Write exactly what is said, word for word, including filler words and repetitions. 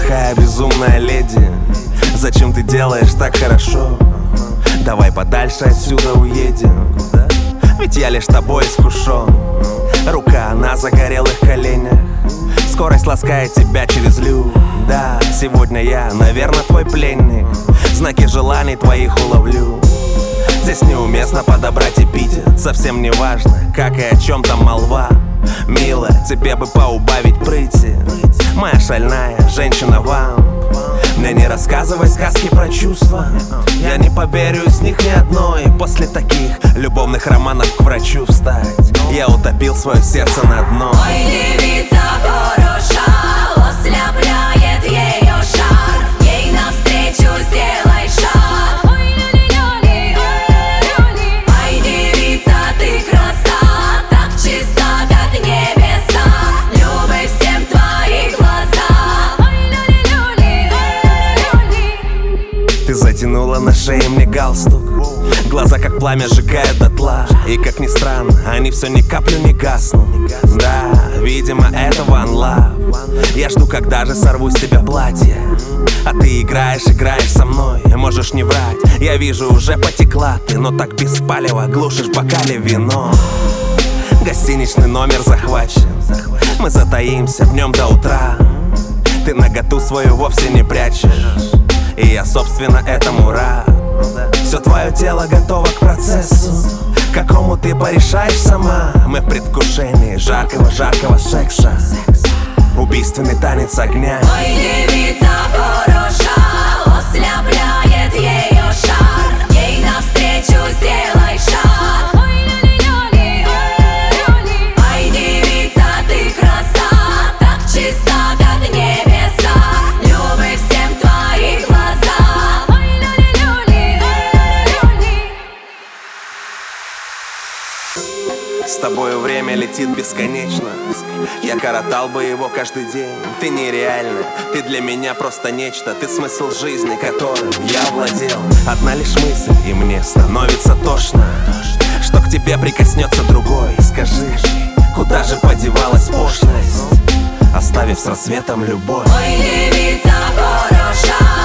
плохая безумная леди, зачем ты делаешь так хорошо? Давай подальше отсюда уедем, ведь я лишь тобой искушен. Рука на загорелых коленях, скорость ласкает тебя через люк. Да, сегодня я, наверное, твой пленник, знаки желаний твоих уловлю. Здесь неуместно подобрать эпитет, совсем не важно, как и о чем там молва. Мило, тебе бы поубавить прыти, моя шальная женщина-вамп. Мне не рассказывай сказки про чувства, я не поверю из них ни одной. После таких любовных романов к врачу встать, я утопил свое сердце на дно. Ой, девица хороша, ослепляет ее шар, ей навстречу сделай шаг. Ой, люли-люли, ой, ай, девица, ты краса, так чиста, как небеса, любовь всем твои глаза. Ой, люли-люли, ой. Ты затянула на шее мне галстук, глаза как пламя сжигают дотла. И как ни странно, они все ни каплю не гаснут. Да, видимо, это one love. Я жду, когда же сорву с тебя платье, а ты играешь, играешь со мной. Можешь не врать, я вижу, уже потекла ты, но так без палева глушишь в бокале вино. Гостиничный номер захвачен, мы затаимся в нем до утра. Ты наготу свою вовсе не прячешь, и я, собственно, этому рад. Все твое тело готово к процессу, какому ты порешаешь сама. Мы в предвкушении жаркого-жаркого секса, убийственный танец огня. Ой, девица хороша, ослепляет ее шар, ей навстречу сделай шаг. Ой, люли-люли, ой, ай, девица, ты краса, так чиста, как небеса, любовь всем твои глаза. Ой, люли-люли, ой. С тобою время летит бесконечно, я коротал бы его каждый день. Ты нереальна, ты для меня просто нечто, ты смысл жизни, которым я владел. Одна лишь мысль, и мне становится тошно, что к тебе прикоснется другой. Скажи, куда же подевалась пошлость, оставив с рассветом любовь? Ой, девица хороша,